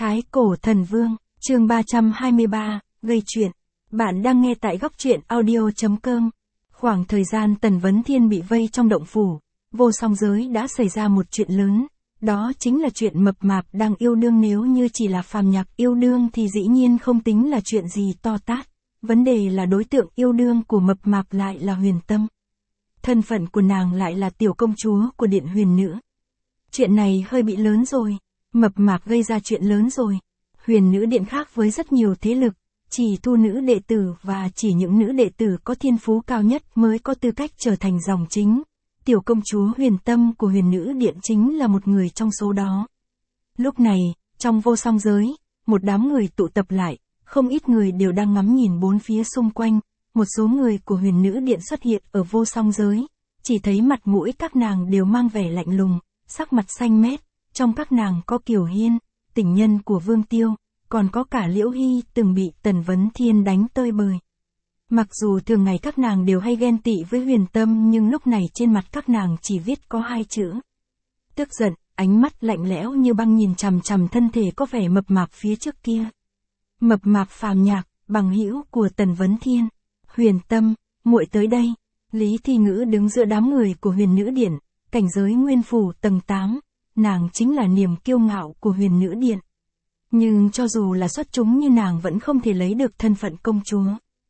Thái Cổ Thần Vương, chương 323, gây chuyện. Bạn đang nghe tại góc truyện audio.com. Khoảng thời gian Tần Vấn Thiên bị vây trong động phủ, vô song giới đã xảy ra một chuyện lớn. Đó chính là chuyện mập mạp đang yêu đương, nếu như chỉ là phàm nhạc yêu đương thì dĩ nhiên không tính là chuyện gì to tát. Vấn đề là đối tượng yêu đương của mập mạp lại là Huyền Tâm. Thân phận của nàng lại là tiểu công chúa của Điện Huyền Nữ. Chuyện này hơi bị lớn rồi. Mập mạp gây ra chuyện lớn rồi. Huyền Nữ Điện khác với rất nhiều thế lực, chỉ thu nữ đệ tử và chỉ những nữ đệ tử có thiên phú cao nhất mới có tư cách trở thành dòng chính. Tiểu công chúa Huyền Tâm của Huyền Nữ Điện chính là một người trong số đó. Lúc này, trong vô song giới, một đám người tụ tập lại, không ít người đều đang ngắm nhìn bốn phía xung quanh. Một số người của Huyền Nữ Điện xuất hiện ở vô song giới, chỉ thấy mặt mũi các nàng đều mang vẻ lạnh lùng, sắc mặt xanh mét. Trong các nàng có Kiều Hiên, tình nhân của Vương Tiêu, còn có cả Liễu Hy từng bị Tần Vấn Thiên đánh tơi bời. Mặc dù thường ngày các nàng đều hay ghen tị với Huyền Tâm, nhưng lúc này trên mặt các nàng chỉ viết có hai chữ: tức giận. Ánh mắt lạnh lẽo như băng nhìn chằm chằm thân thể có vẻ mập mạp phía trước kia. Mập mạp phàm nhạc, bằng hữu của Tần Vấn Thiên. Huyền Tâm, muội tới đây. Lý Thi Ngữ đứng giữa đám người của Huyền Nữ Điện, cảnh giới Nguyên Phủ tầng 8. Nàng chính là niềm kiêu ngạo của Huyền Nữ Điện. Nhưng cho dù là xuất chúng như nàng vẫn không thể lấy được thân phận công chúa.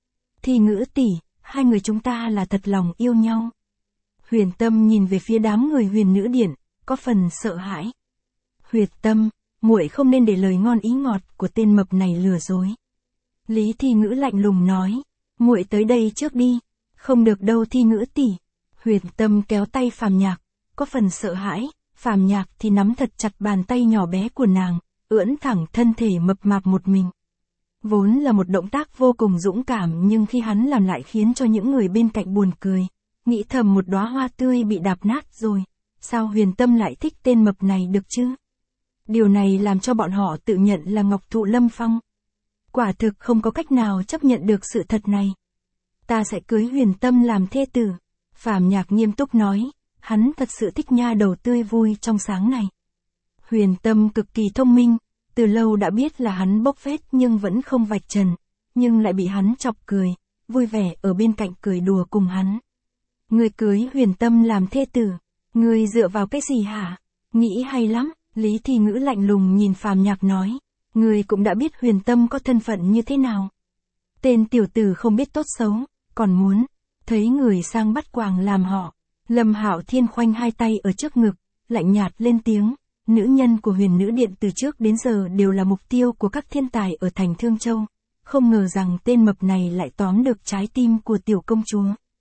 Thi Ngữ tỷ, hai người chúng ta là thật lòng yêu nhau. Huyền Tâm nhìn về phía đám người Huyền Nữ Điện, có phần sợ hãi. Huyền Tâm, muội không nên để lời ngon ý ngọt của tên mập này lừa dối. Lý Thi Ngữ lạnh lùng nói, muội tới đây trước đi. Không được đâu Thi Ngữ tỷ. Huyền Tâm kéo tay Phàm Nhạc, có phần sợ hãi. Phàm Nhạc thì nắm thật chặt bàn tay nhỏ bé của nàng, ưỡn thẳng thân thể mập mạp một mình. Vốn là một động tác vô cùng dũng cảm, nhưng khi hắn làm lại khiến cho những người bên cạnh buồn cười, nghĩ thầm một đóa hoa tươi bị đạp nát rồi, sao Huyền Tâm lại thích tên mập này được chứ? Điều này làm cho bọn họ tự nhận là Ngọc Thụ Lâm Phong. Quả thực không có cách nào chấp nhận được sự thật này. Ta sẽ cưới Huyền Tâm làm thê tử. Phàm Nhạc nghiêm túc nói. Hắn thật sự thích nha đầu tươi vui trong sáng này. Huyền Tâm cực kỳ thông minh, từ lâu đã biết là hắn bốc phét nhưng vẫn không vạch trần, nhưng lại bị hắn chọc cười, vui vẻ ở bên cạnh cười đùa cùng hắn. Ngươi cưới Huyền Tâm làm thê tử, ngươi dựa vào cái gì hả? Nghĩ hay lắm, Lý Thi Ngữ lạnh lùng nhìn Phàm Nhạc nói, ngươi cũng đã biết Huyền Tâm có thân phận như thế nào. Tên tiểu tử không biết tốt xấu, còn muốn thấy người sang bắt quàng làm họ. Lâm Hạo Thiên khoanh hai tay ở trước ngực, lạnh nhạt lên tiếng, nữ nhân của Huyền Nữ Điện từ trước đến giờ đều là mục tiêu của các thiên tài ở thành Thương Châu, không ngờ rằng tên mập này lại tóm được trái tim của tiểu công chúa.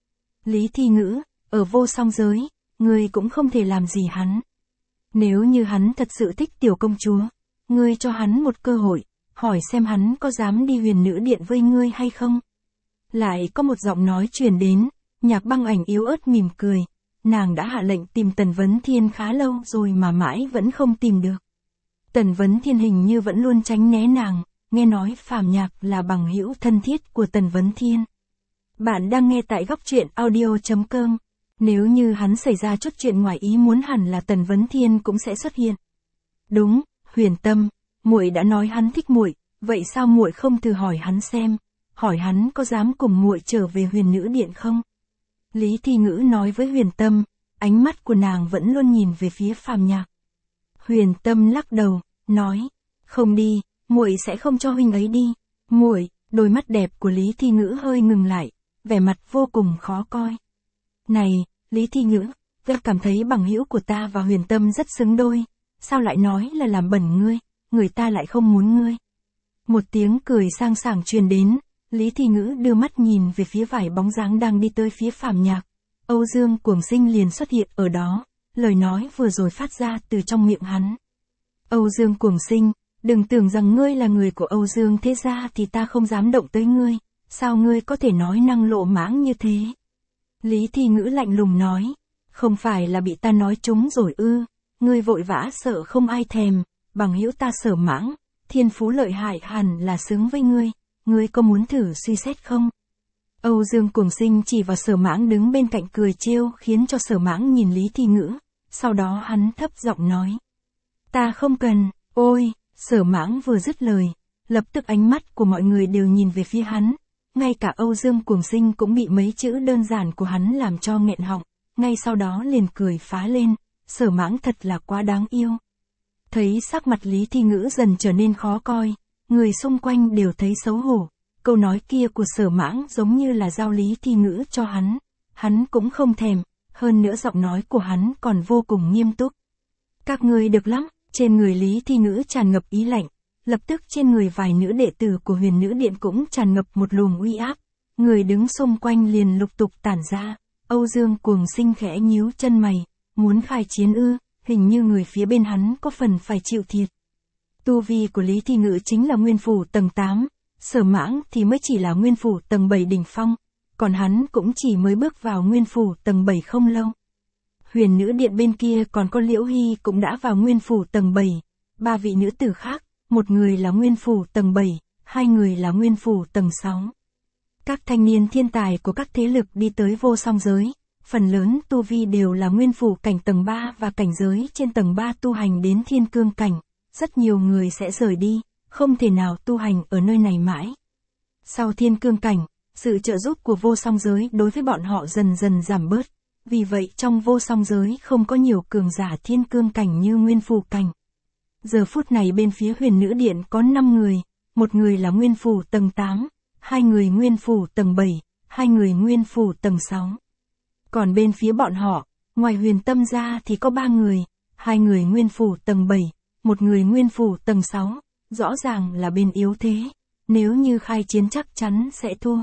Lý Thi Ngữ, ở vô song giới, ngươi cũng không thể làm gì hắn. Nếu như hắn thật sự thích tiểu công chúa, ngươi cho hắn một cơ hội, hỏi xem hắn có dám đi Huyền Nữ Điện với ngươi hay không. Lại có một giọng nói truyền đến, Nhạc Băng Ảnh yếu ớt mỉm cười. Nàng đã hạ lệnh tìm Tần Vấn Thiên khá lâu rồi mà mãi vẫn không tìm được. Tần Vấn Thiên hình như vẫn luôn tránh né nàng, nghe nói Phàm Nhạc là bằng hữu thân thiết của Tần Vấn Thiên. Bạn đang nghe tại góc truyện audio.com. Nếu như hắn xảy ra chút chuyện ngoài ý muốn hẳn là Tần Vấn Thiên cũng sẽ xuất hiện. Đúng, Huyền Tâm, muội đã nói hắn thích muội, vậy sao muội không thử hỏi hắn xem, hỏi hắn có dám cùng muội trở về Huyền Nữ Điện không? Lý Thi Ngữ nói với Huyền Tâm, ánh mắt của nàng vẫn luôn nhìn về phía Phàm Nhạc. Huyền Tâm lắc đầu, nói, không đi, muội sẽ không cho huynh ấy đi. Muội, đôi mắt đẹp của Lý Thi Ngữ hơi ngừng lại, vẻ mặt vô cùng khó coi. Này, Lý Thi Ngữ, ta cảm thấy bằng hữu của ta và Huyền Tâm rất xứng đôi, sao lại nói là làm bẩn ngươi, người ta lại không muốn ngươi. Một tiếng cười sang sảng truyền đến. Lý Thi Ngữ đưa mắt nhìn về phía vài bóng dáng đang đi tới phía Phàm Nhạc. Âu Dương Cuồng Sinh liền xuất hiện ở đó, lời nói vừa rồi phát ra từ trong miệng hắn. Âu Dương Cuồng Sinh, đừng tưởng rằng ngươi là người của Âu Dương thế gia thì ta không dám động tới ngươi, sao ngươi có thể nói năng lộ mãng như thế? Lý Thi Ngữ lạnh lùng nói, không phải là bị ta nói trúng rồi ư, ngươi vội vã sợ không ai thèm, bằng hữu ta Sở Mãng, thiên phú lợi hại hẳn là xứng với ngươi. Ngươi có muốn thử suy xét không? Âu Dương Cuồng Sinh chỉ vào Sở Mãng đứng bên cạnh cười trêu khiến cho Sở Mãng nhìn Lý Thi Ngữ, sau đó hắn thấp giọng nói. Ta không cần, ôi, Sở Mãng vừa dứt lời, lập tức ánh mắt của mọi người đều nhìn về phía hắn, ngay cả Âu Dương Cuồng Sinh cũng bị mấy chữ đơn giản của hắn làm cho nghẹn họng, ngay sau đó liền cười phá lên, Sở Mãng thật là quá đáng yêu. Thấy sắc mặt Lý Thi Ngữ dần trở nên khó coi, người xung quanh đều thấy xấu hổ, câu nói kia của Sở Mãng giống như là giao Lý Thi Ngữ cho hắn cũng không thèm, hơn nữa giọng nói của hắn còn vô cùng nghiêm túc. Các ngươi được lắm, trên người Lý Thi Ngữ tràn ngập ý lạnh, lập tức trên người vài nữ đệ tử của Huyền Nữ Điện cũng tràn ngập một luồng uy áp, người đứng xung quanh liền lục tục tản ra, Âu Dương Cuồng Sinh khẽ nhíu chân mày, muốn khai chiến ư, hình như người phía bên hắn có phần phải chịu thiệt. Tu vi của Lý Thi Ngữ chính là nguyên phủ tầng 8, Sở Mãng thì mới chỉ là nguyên phủ tầng 7 đỉnh phong, còn hắn cũng chỉ mới bước vào nguyên phủ tầng 7 không lâu. Huyền Nữ Điện bên kia còn có Liễu Hy cũng đã vào nguyên phủ tầng 7, 3 vị nữ tử khác, một người là nguyên phủ tầng 7, 2 người là nguyên phủ tầng 6. Các thanh niên thiên tài của các thế lực đi tới vô song giới, phần lớn tu vi đều là nguyên phủ cảnh tầng 3 và cảnh giới trên tầng 3 tu hành đến thiên cương cảnh, rất nhiều người sẽ rời đi, không thể nào tu hành ở nơi này mãi. Sau thiên cương cảnh, sự trợ giúp của vô song giới đối với bọn họ dần dần giảm bớt, vì vậy trong vô song giới không có nhiều cường giả thiên cương cảnh như nguyên phủ cảnh. Giờ phút này bên phía Huyền Nữ Điện có 5 người, một người là nguyên phủ tầng 8, 2 người nguyên phủ tầng 7, 2 người nguyên phủ tầng 6. Còn bên phía bọn họ, ngoài Huyền Tâm ra thì có 3 người, 2 người nguyên phủ tầng 7, một người nguyên phủ tầng 6, rõ ràng là bên yếu thế, nếu như khai chiến chắc chắn sẽ thua.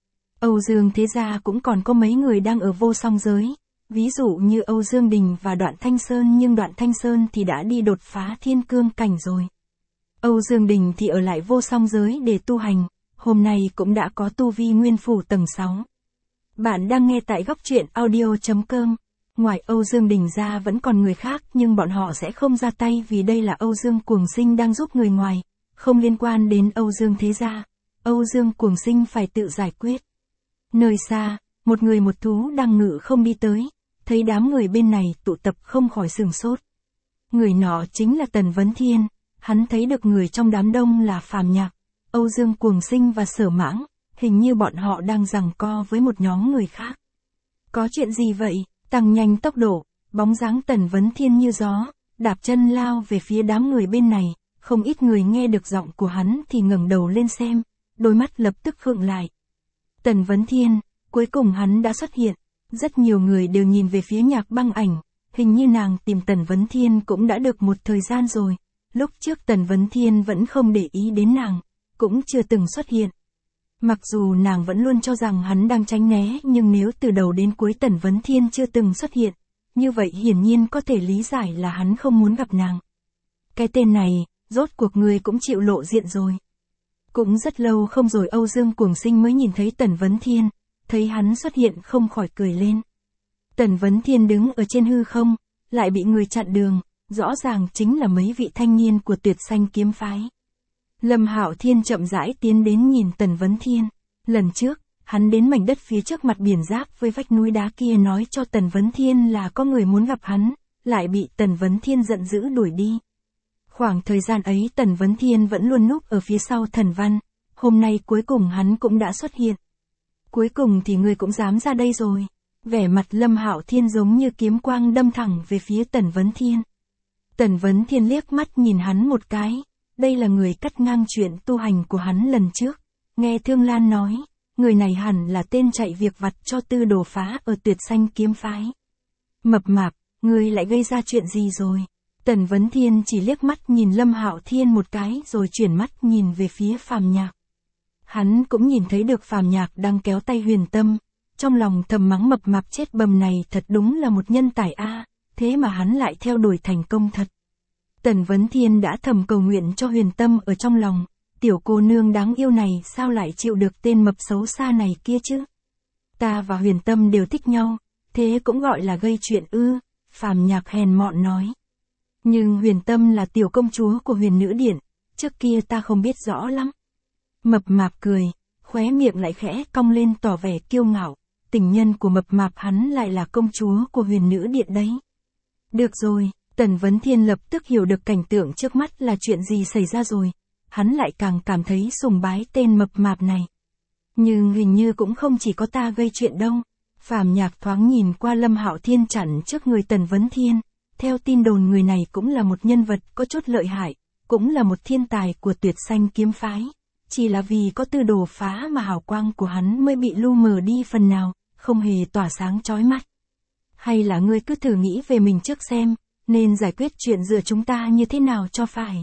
Âu Dương Thế Gia cũng còn có mấy người đang ở vô song giới, ví dụ như Âu Dương Đình và Đoạn Thanh Sơn, nhưng Đoạn Thanh Sơn thì đã đi đột phá thiên cương cảnh rồi. Âu Dương Đình thì ở lại vô song giới để tu hành, hôm nay cũng đã có tu vi nguyên phủ tầng 6. Bạn đang nghe tại góc truyện audio.com. Ngoài Âu Dương Đình ra vẫn còn người khác nhưng bọn họ sẽ không ra tay vì đây là Âu Dương Cuồng Sinh đang giúp người ngoài, không liên quan đến Âu Dương Thế Gia. Âu Dương Cuồng Sinh phải tự giải quyết. Nơi xa, một người một thú đang ngự không đi tới, thấy đám người bên này tụ tập không khỏi sửng sốt. Người nọ chính là Tần Vấn Thiên, hắn thấy được người trong đám đông là Phàm Nhạc, Âu Dương Cuồng Sinh và Sở Mãng, hình như bọn họ đang giằng co với một nhóm người khác. Có chuyện gì vậy? Tăng nhanh tốc độ, bóng dáng Tần Vấn Thiên như gió, đạp chân lao về phía đám người bên này, không ít người nghe được giọng của hắn thì ngẩng đầu lên xem, đôi mắt lập tức khựng lại. Tần Vấn Thiên, cuối cùng hắn đã xuất hiện, rất nhiều người đều nhìn về phía Nhạc Băng Ảnh, hình như nàng tìm Tần Vấn Thiên cũng đã được một thời gian rồi, lúc trước Tần Vấn Thiên vẫn không để ý đến nàng, cũng chưa từng xuất hiện. Mặc dù nàng vẫn luôn cho rằng hắn đang tránh né, nhưng nếu từ đầu đến cuối Tần Vấn Thiên chưa từng xuất hiện, như vậy hiển nhiên có thể lý giải là hắn không muốn gặp nàng. Cái tên này, rốt cuộc người cũng chịu lộ diện rồi. Cũng rất lâu không rồi Âu Dương Cuồng Sinh mới nhìn thấy Tần Vấn Thiên, thấy hắn xuất hiện không khỏi cười lên. Tần Vấn Thiên đứng ở trên hư không, lại bị người chặn đường, rõ ràng chính là mấy vị thanh niên của Tuyệt Xanh kiếm phái. Lâm Hạo Thiên chậm rãi tiến đến nhìn Tần Vấn Thiên. Lần trước, hắn đến mảnh đất phía trước mặt biển giáp với vách núi đá kia nói cho Tần Vấn Thiên là có người muốn gặp hắn, lại bị Tần Vấn Thiên giận dữ đuổi đi. Khoảng thời gian ấy Tần Vấn Thiên vẫn luôn núp ở phía sau Thần Văn, hôm nay cuối cùng hắn cũng đã xuất hiện. Cuối cùng thì ngươi cũng dám ra đây rồi. Vẻ mặt Lâm Hạo Thiên giống như kiếm quang đâm thẳng về phía Tần Vấn Thiên. Tần Vấn Thiên liếc mắt nhìn hắn một cái, đây là người cắt ngang chuyện tu hành của hắn lần trước. Nghe Thương Lan nói, người này hẳn là tên chạy việc vặt cho Tư Đồ Phá ở Tuyệt Xanh kiếm phái. Mập mạp, ngươi lại gây ra chuyện gì rồi? Tần Vấn Thiên chỉ liếc mắt nhìn Lâm Hạo Thiên một cái rồi chuyển mắt nhìn về phía Phàm Nhạc. Hắn cũng nhìn thấy được Phàm Nhạc đang kéo tay Huyền Tâm, trong lòng thầm mắng mập mạp chết bầm này thật đúng là một nhân tài a, thế mà hắn lại theo đuổi thành công thật. Tần Vấn Thiên đã thầm cầu nguyện cho Huyền Tâm ở trong lòng, tiểu cô nương đáng yêu này sao lại chịu được tên mập xấu xa này kia chứ? Ta và Huyền Tâm đều thích nhau, thế cũng gọi là gây chuyện ư? Phàm Nhạc hèn mọn nói. Nhưng Huyền Tâm là tiểu công chúa của Huyền Nữ Điện, trước kia ta không biết rõ lắm. Mập mạp cười, khóe miệng lại khẽ cong lên tỏ vẻ kiêu ngạo, tình nhân của mập mạp hắn lại là công chúa của Huyền Nữ Điện đấy. Được rồi, Tần Vấn Thiên lập tức hiểu được cảnh tượng trước mắt là chuyện gì xảy ra rồi. Hắn lại càng cảm thấy sùng bái tên mập mạp này. Nhưng hình như cũng không chỉ có ta gây chuyện đâu. Phàm Nhạc thoáng nhìn qua Lâm Hạo Thiên chặn trước người Tần Vấn Thiên. Theo tin đồn người này cũng là một nhân vật có chút lợi hại, cũng là một thiên tài của Tuyệt Xanh kiếm phái. Chỉ là vì có tư đồ phá mà hào quang của hắn mới bị lu mờ đi phần nào, không hề tỏa sáng chói mắt. Hay là ngươi cứ thử nghĩ về mình trước xem, nên giải quyết chuyện giữa chúng ta như thế nào cho phải.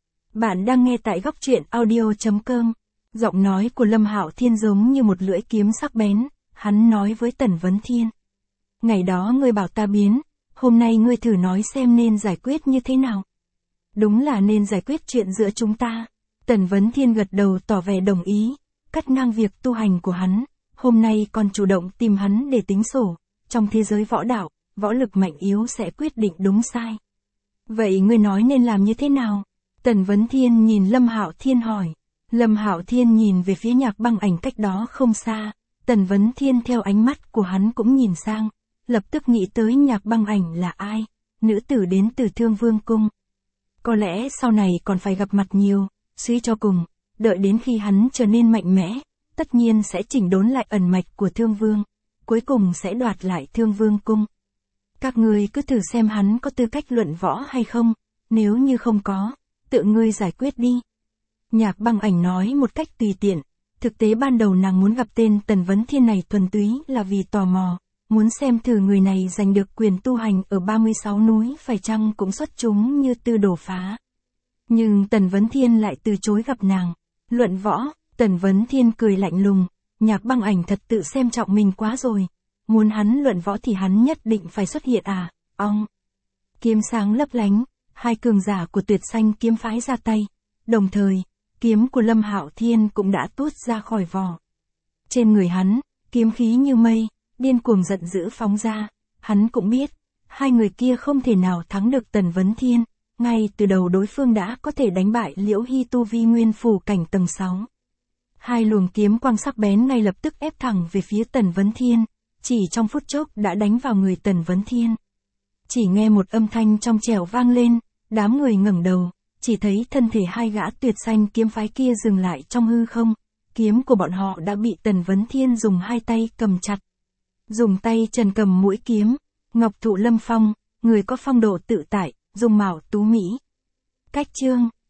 Bạn đang nghe tại góc truyện audio.com. Giọng nói của Lâm Hạo Thiên giống như một lưỡi kiếm sắc bén, hắn nói với Tần Vấn Thiên. Ngày đó ngươi bảo ta biến, hôm nay ngươi thử nói xem nên giải quyết như thế nào. Đúng là nên giải quyết chuyện giữa chúng ta. Tần Vấn Thiên gật đầu tỏ vẻ đồng ý, cắt ngang việc tu hành của hắn, hôm nay còn chủ động tìm hắn để tính sổ. Trong thế giới võ đạo, võ lực mạnh yếu sẽ quyết định đúng sai. Vậy ngươi nói nên làm như thế nào? Tần Vấn Thiên nhìn Lâm Hạo Thiên hỏi. Lâm Hạo Thiên nhìn về phía Nhạc Băng Ảnh cách đó không xa. Tần Vấn Thiên theo ánh mắt của hắn cũng nhìn sang, lập tức nghĩ tới Nhạc Băng Ảnh là ai? Nữ tử đến từ Thương Vương Cung. Có lẽ sau này còn phải gặp mặt nhiều, suy cho cùng, đợi đến khi hắn trở nên mạnh mẽ, tất nhiên sẽ chỉnh đốn lại ẩn mạch của Thương Vương, cuối cùng sẽ đoạt lại Thương Vương Cung. Các ngươi cứ thử xem hắn có tư cách luận võ hay không, nếu như không có, tự ngươi giải quyết đi. Nhạc Băng Ảnh nói một cách tùy tiện, thực tế ban đầu nàng muốn gặp tên Tần Vấn Thiên này thuần túy là vì tò mò, muốn xem thử người này giành được quyền tu hành ở 36 núi phải chăng cũng xuất chúng như Tư Đồ Phá. Nhưng Tần Vấn Thiên lại từ chối gặp nàng. Luận võ, Tần Vấn Thiên cười lạnh lùng, Nhạc Băng Ảnh thật tự xem trọng mình quá rồi. Muốn hắn luận võ thì hắn nhất định phải xuất hiện à, ong. Kiếm sáng lấp lánh, hai cường giả của Tuyệt Xanh kiếm phái ra tay. Đồng thời, kiếm của Lâm Hạo Thiên cũng đã tuốt ra khỏi vỏ. Trên người hắn, kiếm khí như mây, điên cuồng giận dữ phóng ra. Hắn cũng biết, hai người kia không thể nào thắng được Tần Vấn Thiên. Ngay từ đầu đối phương đã có thể đánh bại Liễu Hy tu vi nguyên phủ cảnh tầng 6. Hai luồng kiếm quang sắc bén ngay lập tức ép thẳng về phía Tần Vấn Thiên, chỉ trong phút chốc đã đánh vào người Tần Vấn Thiên. Chỉ nghe một âm thanh trong trẻo vang lên, đám người ngẩng đầu, chỉ thấy thân thể hai gã Tuyệt Xanh kiếm phái kia dừng lại trong hư không, kiếm của bọn họ đã bị Tần Vấn Thiên dùng hai tay cầm chặt. Dùng tay trần cầm mũi kiếm, ngọc thụ lâm phong, người có phong độ tự tại, dung mạo tú mỹ. Cách chương